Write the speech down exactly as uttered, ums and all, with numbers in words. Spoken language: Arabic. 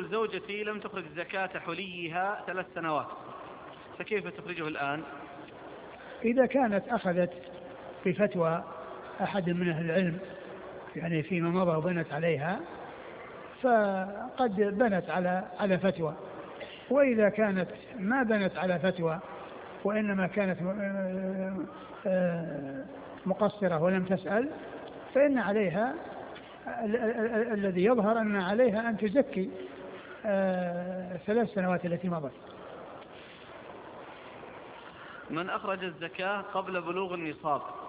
زوجتي لم تخرج زكاة حليها ثلاث سنوات، فكيف تخرجه الآن؟ إذا كانت أخذت بفتوى أحد من أهل العلم يعني فيما مضى وبنت عليها، فقد بنت على على فتوى. وإذا كانت ما بنت على فتوى وإنما كانت مقصرة ولم تسأل، فإن عليها الذي يظهر أن عليها أن تزكي ثلاث سنوات التي مضت. من أخرج الزكاة قبل بلوغ النصاب